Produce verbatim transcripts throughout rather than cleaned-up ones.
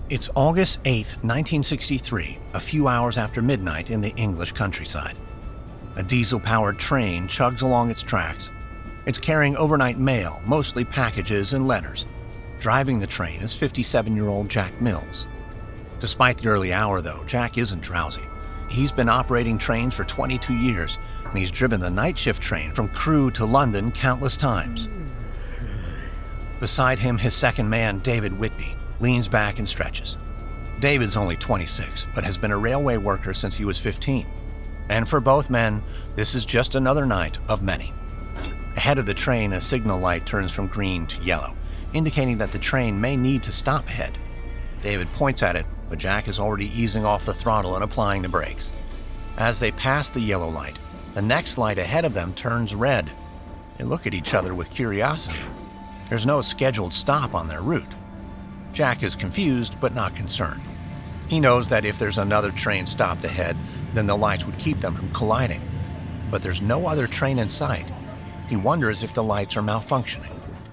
It's August eighth, nineteen sixty-three, a few hours after midnight in the English countryside. A diesel-powered train chugs along its tracks. It's carrying overnight mail, mostly packages and letters. Driving the train is fifty-seven-year-old Jack Mills. Despite the early hour, though, Jack isn't drowsy. He's been operating trains for twenty-two years, and he's driven the night shift train from Crewe to London countless times. Beside him, his second man, David Whitby, leans back and stretches. David's only twenty-six, but has been a railway worker since he was fifteen. And for both men, this is just another night of many. Ahead of the train, a signal light turns from green to yellow, indicating that the train may need to stop ahead. David points at it, but Jack is already easing off the throttle and applying the brakes. As they pass the yellow light, the next light ahead of them turns red. They look at each other with curiosity. There's no scheduled stop on their route. Jack is confused, but not concerned. He knows that if there's another train stopped ahead, then the lights would keep them from colliding. But there's no other train in sight. He wonders if the lights are malfunctioning.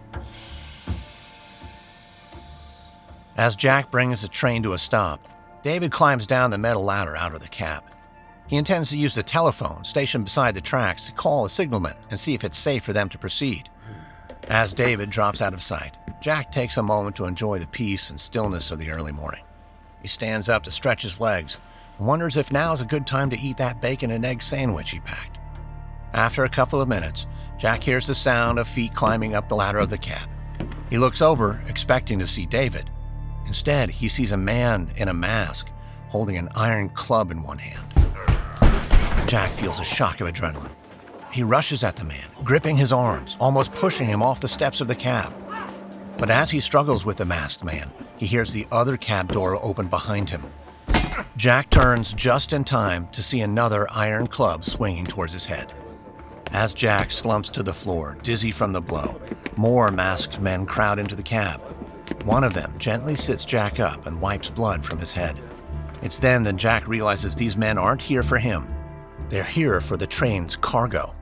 As Jack brings the train to a stop, David climbs down the metal ladder out of the cab. He intends to use the telephone stationed beside the tracks to call a signalman and see if it's safe for them to proceed. As David drops out of sight, Jack takes a moment to enjoy the peace and stillness of the early morning. He stands up to stretch his legs and wonders if now is a good time to eat that bacon and egg sandwich he packed. After a couple of minutes, Jack hears the sound of feet climbing up the ladder of the cab. He looks over, expecting to see David. Instead, he sees a man in a mask holding an iron club in one hand. Jack feels a shock of adrenaline. He rushes at the man, gripping his arms, almost pushing him off the steps of the cab. But as he struggles with the masked man, he hears the other cab door open behind him. Jack turns just in time to see another iron club swinging towards his head. As Jack slumps to the floor, dizzy from the blow, more masked men crowd into the cab. One of them gently sits Jack up and wipes blood from his head. It's then that Jack realizes these men aren't here for him. They're here for the train's cargo.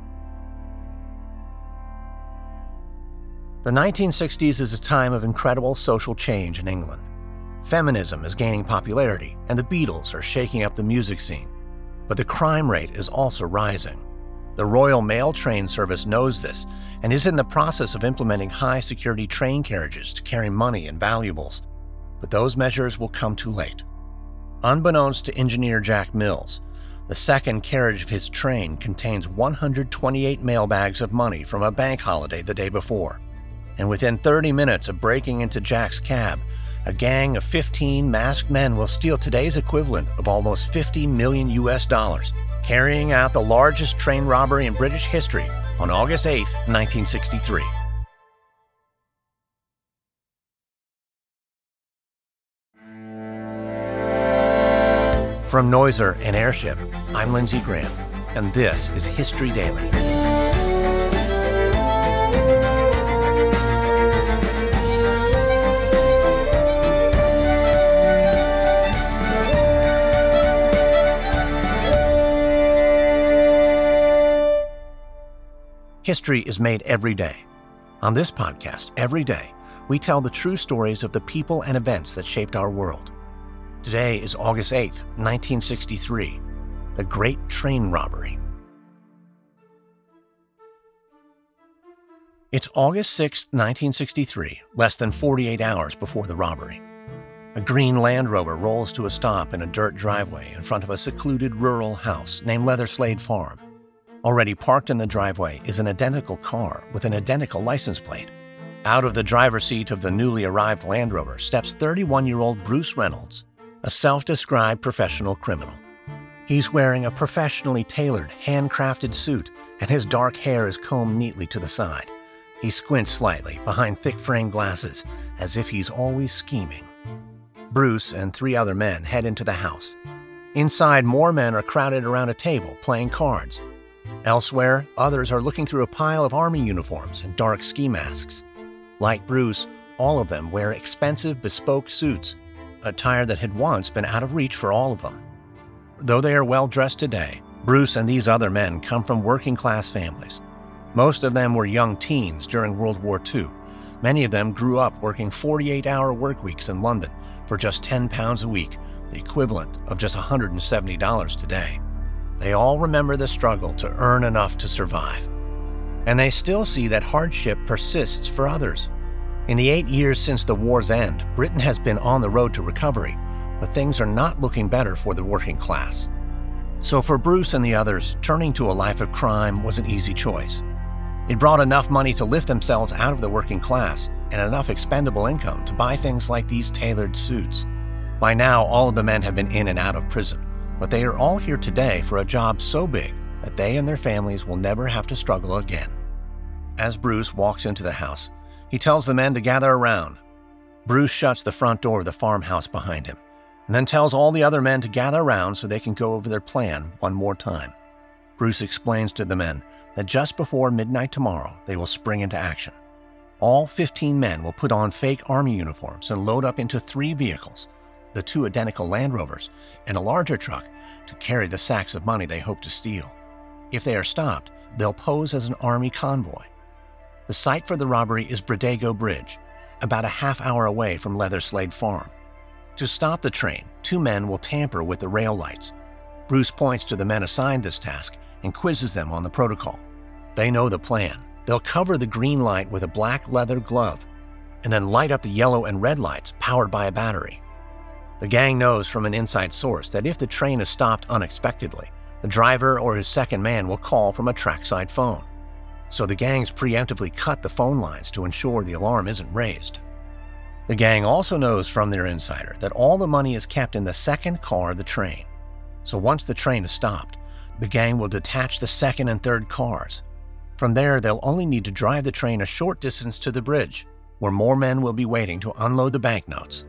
The nineteen sixties is a time of incredible social change in England. Feminism is gaining popularity, and the Beatles are shaking up the music scene. But the crime rate is also rising. The Royal Mail train service knows this and is in the process of implementing high-security train carriages to carry money and valuables. But those measures will come too late. Unbeknownst to engineer Jack Mills, the second carriage of his train contains one hundred twenty-eight mail bags of money from a bank holiday the day before. And within thirty minutes of breaking into Jack's cab, a gang of fifteen masked men will steal today's equivalent of almost fifty million U S dollars, carrying out the largest train robbery in British history on August eighth, nineteen sixty-three. From Noiser and Airship, I'm Lindsey Graham, and this is History Daily. History is made every day. On this podcast, every day, we tell the true stories of the people and events that shaped our world. Today is August eighth, nineteen sixty-three, the Great Train Robbery. It's August sixth, nineteen sixty-three, less than forty-eight hours before the robbery. A green Land Rover rolls to a stop in a dirt driveway in front of a secluded rural house named Leatherslade Farm. Already parked in the driveway is an identical car with an identical license plate. Out of the driver's seat of the newly arrived Land Rover steps thirty-one-year-old Bruce Reynolds, a self-described professional criminal. He's wearing a professionally tailored, handcrafted suit, and his dark hair is combed neatly to the side. He squints slightly behind thick-framed glasses, as if he's always scheming. Bruce and three other men head into the house. Inside, more men are crowded around a table playing cards. Elsewhere, others are looking through a pile of army uniforms and dark ski masks. Like Bruce, all of them wear expensive, bespoke suits, attire that had once been out of reach for all of them. Though they are well-dressed today, Bruce and these other men come from working-class families. Most of them were young teens during World War Two. Many of them grew up working forty-eight hour work weeks in London, for just ten pounds a week, the equivalent of just one hundred seventy dollars today. They all remember the struggle to earn enough to survive. And they still see that hardship persists for others. In the eight years since the war's end, Britain has been on the road to recovery, but things are not looking better for the working class. So for Bruce and the others, turning to a life of crime was an easy choice. It brought enough money to lift themselves out of the working class and enough expendable income to buy things like these tailored suits. By now, all of the men have been in and out of prison, but they are all here today for a job so big that they and their families will never have to struggle again. As Bruce walks into the house, he tells the men to gather around. Bruce shuts the front door of the farmhouse behind him, and then tells all the other men to gather around so they can go over their plan one more time. Bruce explains to the men that just before midnight tomorrow, they will spring into action. All fifteen men will put on fake army uniforms and load up into three vehicles, the two identical Land Rovers and a larger truck, to carry the sacks of money they hope to steal. If they are stopped, they'll pose as an army convoy. The site for the robbery is Bredego Bridge, about a half hour away from Leatherslade Farm. To stop the train, two men will tamper with the rail lights. Bruce points to the men assigned this task and quizzes them on the protocol. They know the plan. They'll cover the green light with a black leather glove and then light up the yellow and red lights powered by a battery. The gang knows from an inside source that if the train is stopped unexpectedly, the driver or his second man will call from a trackside phone. So the gangs preemptively cut the phone lines to ensure the alarm isn't raised. The gang also knows from their insider that all the money is kept in the second car of the train. So once the train is stopped, the gang will detach the second and third cars. From there, they'll only need to drive the train a short distance to the bridge, where more men will be waiting to unload the banknotes.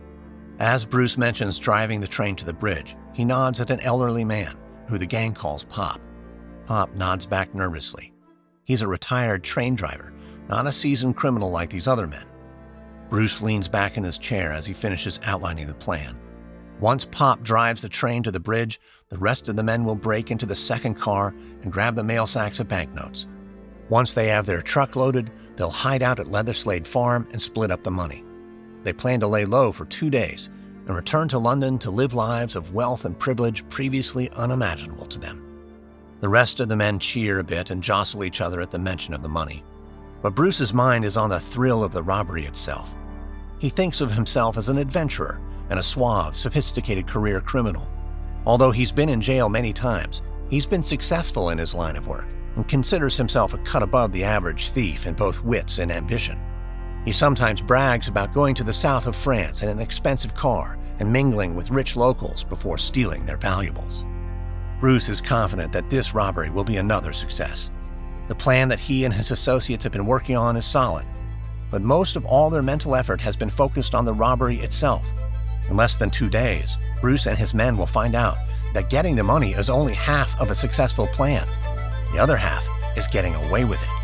As Bruce mentions driving the train to the bridge, he nods at an elderly man, who the gang calls Pop. Pop nods back nervously. He's a retired train driver, not a seasoned criminal like these other men. Bruce leans back in his chair as he finishes outlining the plan. Once Pop drives the train to the bridge, the rest of the men will break into the second car and grab the mail sacks of banknotes. Once they have their truck loaded, they'll hide out at Leatherslade Farm and split up the money. They plan to lay low for two days and return to London to live lives of wealth and privilege previously unimaginable to them. The rest of the men cheer a bit and jostle each other at the mention of the money. But Bruce's mind is on the thrill of the robbery itself. He thinks of himself as an adventurer and a suave, sophisticated career criminal. Although he's been in jail many times, he's been successful in his line of work and considers himself a cut above the average thief in both wits and ambition. He sometimes brags about going to the south of France in an expensive car and mingling with rich locals before stealing their valuables. Bruce is confident that this robbery will be another success. The plan that he and his associates have been working on is solid, but most of all their mental effort has been focused on the robbery itself. In less than two days, Bruce and his men will find out that getting the money is only half of a successful plan. The other half is getting away with it.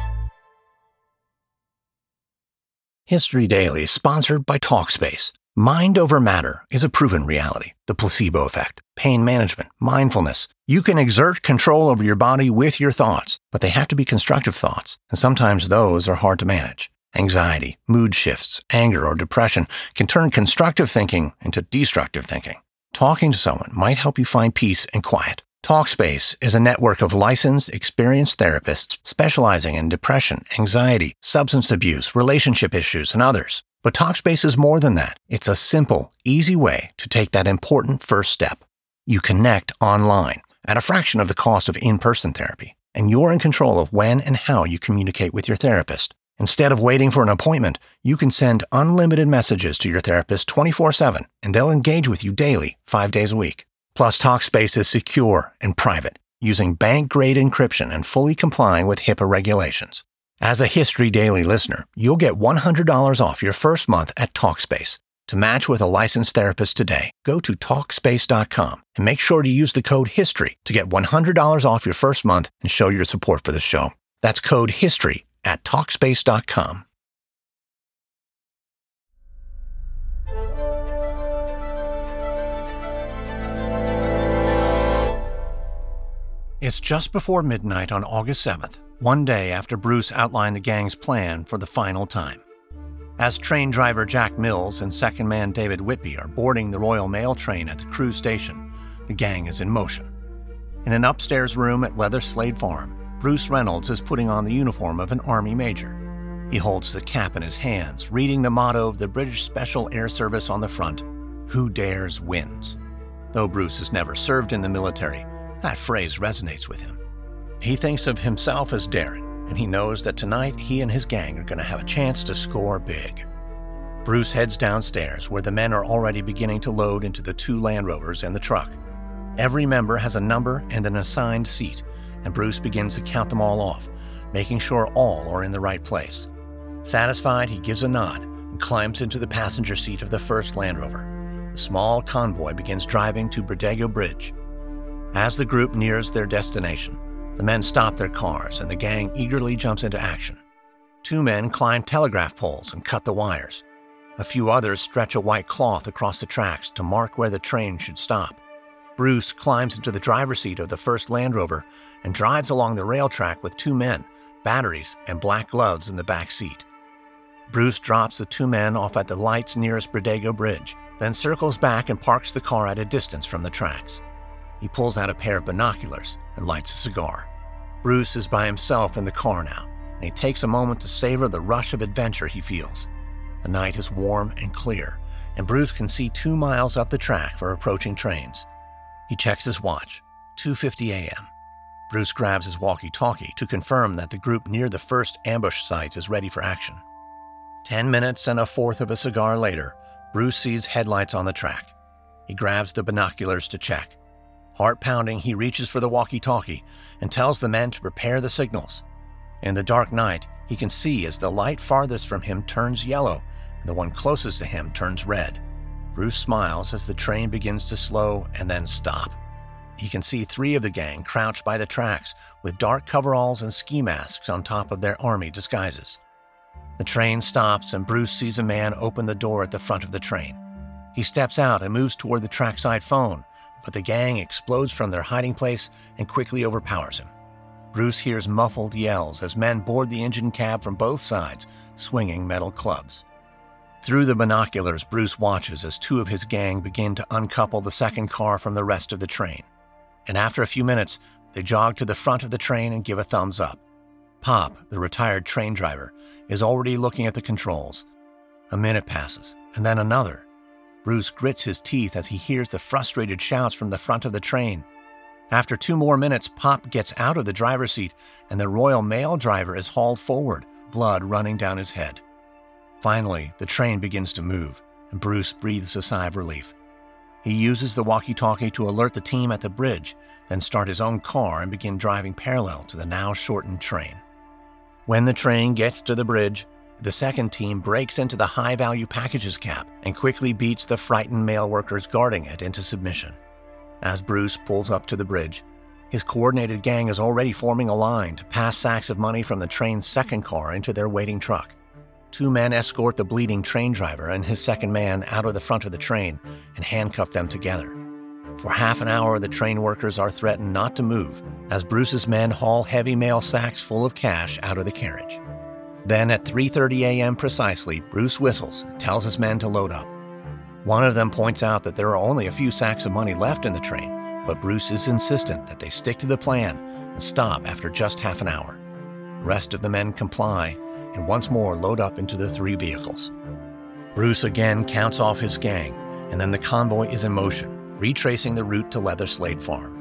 History Daily is sponsored by Talkspace. Mind over matter is a proven reality. The placebo effect, pain management, mindfulness. You can exert control over your body with your thoughts, but they have to be constructive thoughts, and sometimes those are hard to manage. Anxiety, mood shifts, anger, or depression can turn constructive thinking into destructive thinking. Talking to someone might help you find peace and quiet. Talkspace is a network of licensed, experienced therapists specializing in depression, anxiety, substance abuse, relationship issues, and others. But Talkspace is more than that. It's a simple, easy way to take that important first step. You connect online at a fraction of the cost of in-person therapy, and you're in control of when and how you communicate with your therapist. Instead of waiting for an appointment, you can send unlimited messages to your therapist twenty-four seven, and they'll engage with you daily, five days a week. Plus, Talkspace is secure and private, using bank-grade encryption and fully complying with HIPAA regulations. As a History Daily listener, you'll get one hundred dollars off your first month at Talkspace. To match with a licensed therapist today, go to Talkspace dot com and make sure to use the code HISTORY to get one hundred dollars off your first month and show your support for the show. That's code HISTORY at Talkspace dot com. It's just before midnight on August seventh, one day after Bruce outlined the gang's plan for the final time. As train driver Jack Mills and second man David Whitby are boarding the Royal Mail train at the Crewe station, the gang is in motion. In an upstairs room at Leather Slade Farm, Bruce Reynolds is putting on the uniform of an Army major. He holds the cap in his hands, reading the motto of the British Special Air Service on the front, "Who dares wins." Though Bruce has never served in the military, that phrase resonates with him. He thinks of himself as daring, and he knows that tonight he and his gang are going to have a chance to score big. Bruce heads downstairs, where the men are already beginning to load into the two Land Rovers and the truck. Every member has a number and an assigned seat, and Bruce begins to count them all off, making sure all are in the right place. Satisfied, he gives a nod and climbs into the passenger seat of the first Land Rover. The small convoy begins driving to Bridego Bridge. As the group nears their destination, the men stop their cars and the gang eagerly jumps into action. Two men climb telegraph poles and cut the wires. A few others stretch a white cloth across the tracks to mark where the train should stop. Bruce climbs into the driver's seat of the first Land Rover and drives along the rail track with two men, batteries, and black gloves in the back seat. Bruce drops the two men off at the lights nearest Bridego Bridge, then circles back and parks the car at a distance from the tracks. He pulls out a pair of binoculars and lights a cigar. Bruce is by himself in the car now, and he takes a moment to savor the rush of adventure he feels. The night is warm and clear, and Bruce can see two miles up the track for approaching trains. He checks his watch, two fifty a.m. Bruce grabs his walkie-talkie to confirm that the group near the first ambush site is ready for action. Ten minutes and a fourth of a cigar later, Bruce sees headlights on the track. He grabs the binoculars to check. Heart pounding, he reaches for the walkie-talkie and tells the men to prepare the signals. In the dark night, he can see as the light farthest from him turns yellow and the one closest to him turns red. Bruce smiles as the train begins to slow and then stop. He can see three of the gang crouched by the tracks with dark coveralls and ski masks on top of their army disguises. The train stops and Bruce sees a man open the door at the front of the train. He steps out and moves toward the trackside phone, but the gang explodes from their hiding place and quickly overpowers him. Bruce hears muffled yells as men board the engine cab from both sides, swinging metal clubs. Through the binoculars, Bruce watches as two of his gang begin to uncouple the second car from the rest of the train. And after a few minutes, they jog to the front of the train and give a thumbs up. Pop, the retired train driver, is already looking at the controls. A minute passes, and then another. Bruce grits his teeth as he hears the frustrated shouts from the front of the train. After two more minutes, Pop gets out of the driver's seat, and the Royal Mail driver is hauled forward, blood running down his head. Finally, the train begins to move, and Bruce breathes a sigh of relief. He uses the walkie-talkie to alert the team at the bridge, then start his own car and begin driving parallel to the now shortened train. When the train gets to the bridge, the second team breaks into the high-value packages cab and quickly beats the frightened mail workers guarding it into submission. As Bruce pulls up to the bridge, his coordinated gang is already forming a line to pass sacks of money from the train's second car into their waiting truck. Two men escort the bleeding train driver and his second man out of the front of the train and handcuff them together. For half an hour, the train workers are threatened not to move as Bruce's men haul heavy mail sacks full of cash out of the carriage. Then at three thirty a.m. precisely, Bruce whistles and tells his men to load up. One of them points out that there are only a few sacks of money left in the train, but Bruce is insistent that they stick to the plan and stop after just half an hour. The rest of the men comply and once more load up into the three vehicles. Bruce again counts off his gang, and then the convoy is in motion, retracing the route to Leather Slade Farm.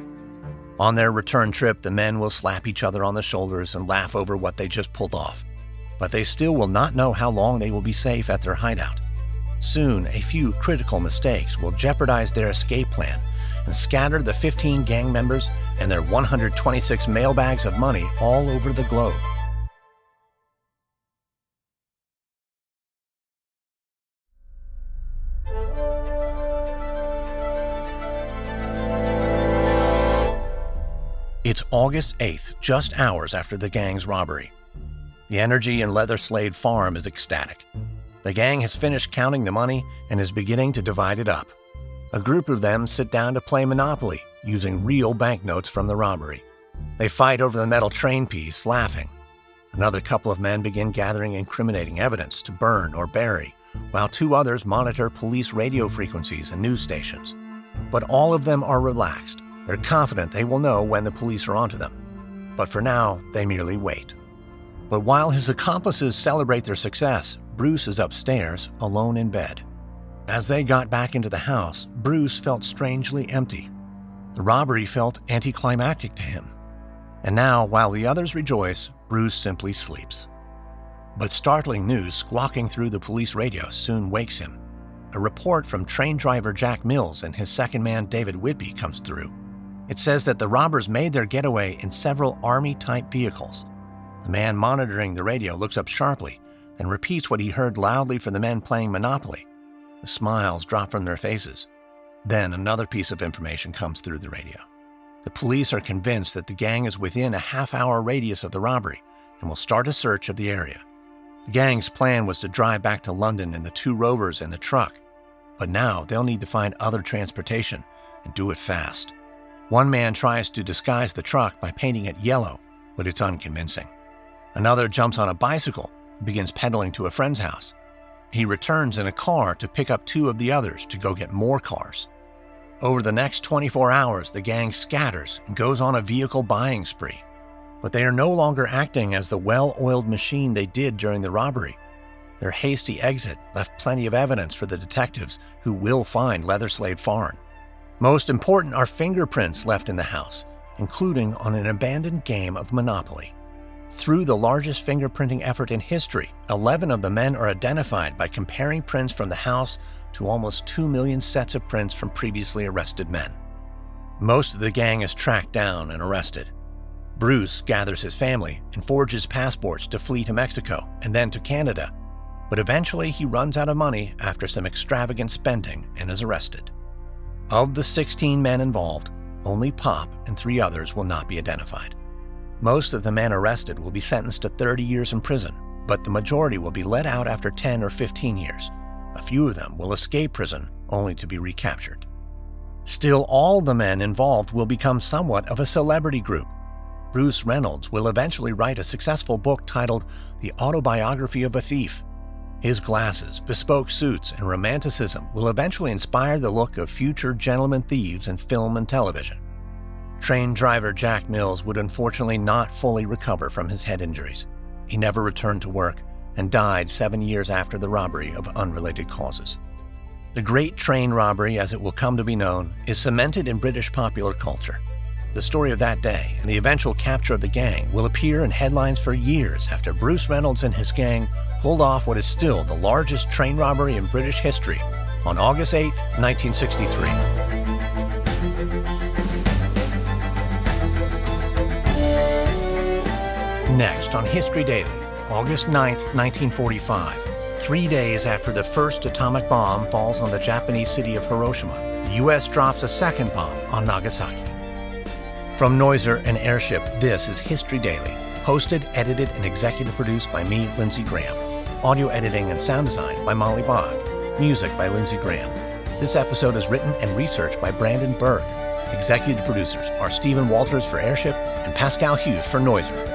On their return trip, the men will slap each other on the shoulders and laugh over what they just pulled off. But they still will not know how long they will be safe at their hideout. Soon, a few critical mistakes will jeopardize their escape plan and scatter the fifteen gang members and their one hundred twenty-six mailbags of money all over the globe. It's August eighth, just hours after the gang's robbery. The energy in Leather Slade Farm is ecstatic. The gang has finished counting the money and is beginning to divide it up. A group of them sit down to play Monopoly, using real banknotes from the robbery. They fight over the metal train piece, laughing. Another couple of men begin gathering incriminating evidence to burn or bury, while two others monitor police radio frequencies and news stations. But all of them are relaxed. They're confident they will know when the police are onto them. But for now, they merely wait. But while his accomplices celebrate their success, Bruce is upstairs, alone in bed. As they got back into the house, Bruce felt strangely empty. The robbery felt anticlimactic to him. And now, while the others rejoice, Bruce simply sleeps. But startling news squawking through the police radio soon wakes him. A report from train driver Jack Mills and his second man David Whitby comes through. It says that the robbers made their getaway in several Army-type vehicles. The man monitoring the radio looks up sharply, then repeats what he heard loudly from the men playing Monopoly. The smiles drop from their faces. Then another piece of information comes through the radio. The police are convinced that the gang is within a half-hour radius of the robbery and will start a search of the area. The gang's plan was to drive back to London in the two rovers and the truck, but now they'll need to find other transportation and do it fast. One man tries to disguise the truck by painting it yellow, but it's unconvincing. Another jumps on a bicycle and begins pedaling to a friend's house. He returns in a car to pick up two of the others to go get more cars. Over the next twenty-four hours, the gang scatters and goes on a vehicle buying spree. But they are no longer acting as the well-oiled machine they did during the robbery. Their hasty exit left plenty of evidence for the detectives who will find Leatherslade Farm. Most important are fingerprints left in the house, including on an abandoned game of Monopoly. Through the largest fingerprinting effort in history, eleven of the men are identified by comparing prints from the house to almost two million sets of prints from previously arrested men. Most of the gang is tracked down and arrested. Bruce gathers his family and forges passports to flee to Mexico and then to Canada, but eventually he runs out of money after some extravagant spending and is arrested. Of the sixteen men involved, only Pop and three others will not be identified. Most of the men arrested will be sentenced to thirty years in prison, but the majority will be let out after ten or fifteen years. A few of them will escape prison only to be recaptured. Still, all the men involved will become somewhat of a celebrity group. Bruce Reynolds will eventually write a successful book titled The Autobiography of a Thief. His glasses, bespoke suits, and romanticism will eventually inspire the look of future gentlemen thieves in film and television. Train driver Jack Mills would unfortunately not fully recover from his head injuries. He never returned to work and died seven years after the robbery of unrelated causes. The Great Train Robbery, as it will come to be known, is cemented in British popular culture. The story of that day and the eventual capture of the gang will appear in headlines for years after Bruce Reynolds and his gang pulled off what is still the largest train robbery in British history on August eighth, nineteen sixty-three. Next on History Daily, August ninth, nineteen forty-five, three days after the first atomic bomb falls on the Japanese city of Hiroshima, the U S drops a second bomb on Nagasaki. From Noiser and Airship, this is History Daily, hosted, edited, and executive produced by me, Lindsey Graham. Audio editing and sound design by Molly Bogg. Music by Lindsey Graham. This episode is written and researched by Brandon Berg. Executive producers are Stephen Walters for Airship and Pascal Hughes for Noiser.